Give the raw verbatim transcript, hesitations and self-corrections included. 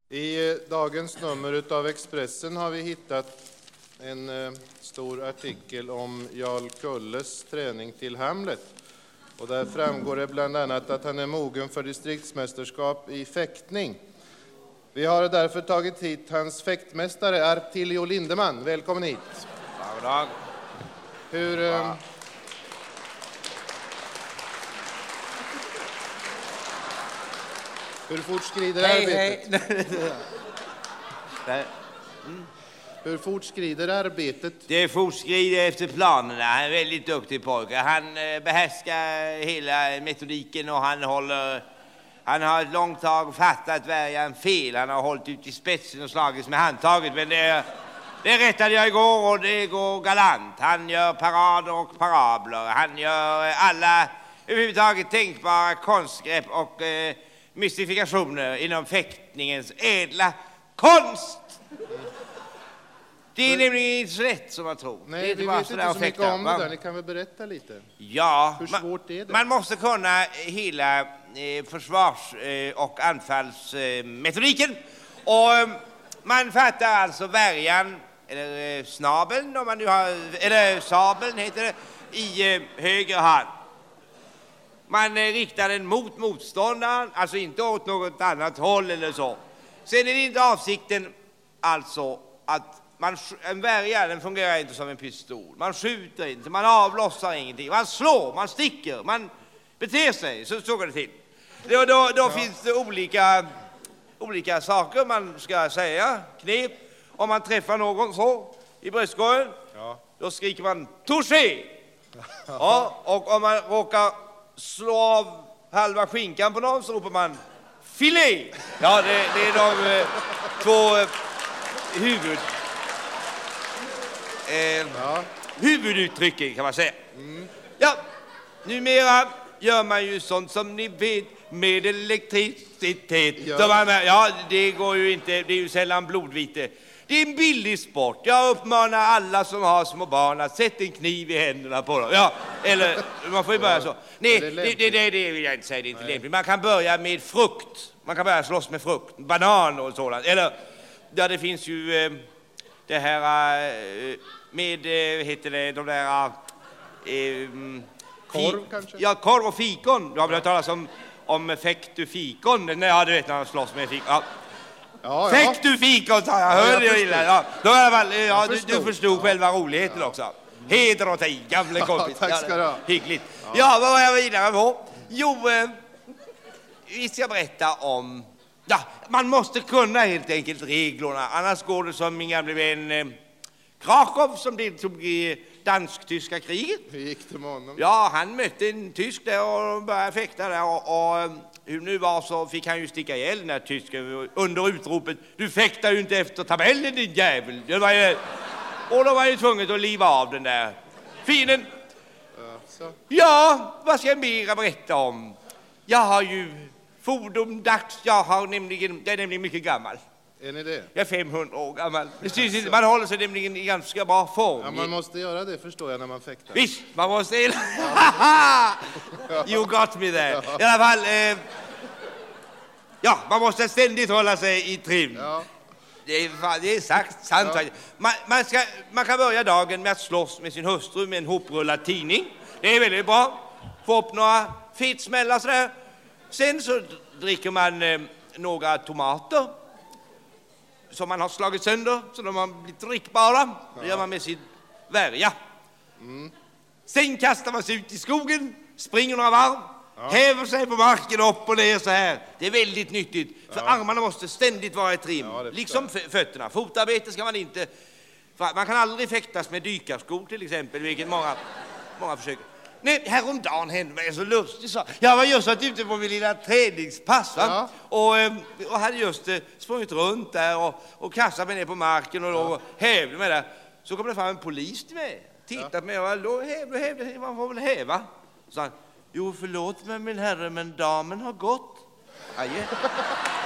I dagens nummer av Expressen har vi hittat en eh, stor artikel om Jarl Kulles träning till Hamlet. Och där framgår det bland annat att han är mogen för distriktsmästerskap i fäktning. Vi har därför tagit hit hans fäktmästare Artilio Lindeman. Välkommen hit. God dag. Hur... Eh, Hur fort skrider hej, arbetet? Hej. Mm. Hur fort skrider arbetet? Det fortskrider efter planerna. Han är en väldigt duktig pojke. Han eh, behärskar hela metodiken och han håller... Han har ett långt tag fattat värjan fel. Han har hållit ut i spetsen och slagits med handtaget. Men det, det rättade jag igår och det går galant. Han gör parader och parabler. Han gör alla överhuvudtaget tänkbara konstgrepp och... Eh, mystifikationer inom fäktningens ädla konst. Det är nämligen inte så lätt som man tror. Nej, det är inte vi bara vet så inte där så att mycket fäkta. om det där. Ni kan väl berätta lite? Ja. Hur svårt är det? Man måste kunna hela eh, försvars- eh, och anfallsmetodiken. Eh, och eh, man fattar alltså värjan, eller eh, snabeln, om man nu har, eller sabeln heter det, i eh, höger hand. Man eh, riktar den mot motståndaren, alltså inte åt något annat håll eller så. Sen är det inte avsikten alltså att man, en värja, den fungerar inte som en pistol. Man skjuter inte, man avlossar ingenting. Man slår, man sticker, man beter sig. Så, så går det till. Då, då, då ja. finns det olika, olika saker man ska säga, knep. Om man träffar någon så i bröstkorgen, ja. då skriker man touché. Ja, och om man råkar slå av halva skinkan på någon så ropar man filé. Ja, det, det är de eh, två eh, huvud eh, ja. huvuduttrycken kan man säga. Mm. Ja, numera gör man ju sånt som ni vet med elektricitet. Ja, så man, ja det går ju inte, det är ju sällan blodvite. Det är en billig sport. Jag uppmanar alla som har små barn att sätta en kniv i händerna på dem. Ja, eller man får ju börja så. Nej, det, det, det, det vill jag inte säga. Det är inte lämpligt. Man kan börja med frukt. Man kan börja slåss med frukt. Banan och sådant. Eller, ja, det finns ju eh, det här eh, med, eh, heter det, de där... Eh, korv kanske? Ja, korv och fikon. Du har väl hört talas om, om fektufikon? Ja, du vet när man slåss med fikon. Ja. Ja, ja. Fäkt du fikon, sa jag. Hörde ja, jag illa? Ja, då i alla fall, ja, du, du förstod ja. själva roligheten ja. också. Heder och dig, gamle kompis. Ja, tack ska du ha. Hyggligt. Ja. ja, vad var jag vidare på? Jo, eh, vi ska berätta om... Ja, man måste kunna helt enkelt reglerna. Annars går det som min gamle vän eh, Krakow som deltog i dansk-tyska kriget. Hur gick det med honom? Ja, han mötte en tysk där och började fäkta där och... och hur nu var så fick han ju sticka ihjäl den här tysken under utropet du fäktar ju inte efter tabellen din jävel. Det var ju, och då var ju tvunget att liva av den där finen. Så. Ja, vad ska jag mer berätta om? Jag har ju fordom dags, jag har nämligen, jag är nämligen mycket gammal. Är ni det? Jag är femhundra år gammal. Det syns inte, man håller sig nämligen i ganska bra form. Ja, man måste göra det, förstår jag, när man fäktar. Visst, man måste... Ja. You got me there. Ja. I alla fall... Eh, ja, man måste ständigt hålla sig i trim. Ja. Det, är, det är sagt, sant. Ja. Man, man, ska, man kan börja dagen med att slåss med sin hustru med en hoprullad tidning. Det är väldigt bra. Få upp några fetsmällar sådär. Sen så dricker man eh, några tomater som man har slagit sönder så de har blivit drickbara. Det gör man med sin värja. Mm. Sen kastar man sig ut i skogen, springer några varv, ja. häver sig på marken upp och ner så här. Det är väldigt nyttigt, för ja. armarna måste ständigt vara i trim. Ja, liksom fötterna. Fotarbete ska man inte... Man kan aldrig fäktas med dykarskor till exempel, vilket många, många försöker. Nej, häromdagen hände mig så lustigt så. Jag var just varit ute på min lilla träningspass ja. och, och hade just eh, sprungit runt där och, och kastat mig ner på marken och, ja. och hävde mig där. Så kom det fram en polis till mig. Tittade ja. på mig och då hävde, hävde, man får väl häva. Så sa han, jo förlåt mig min herre men damen har gått. Aje.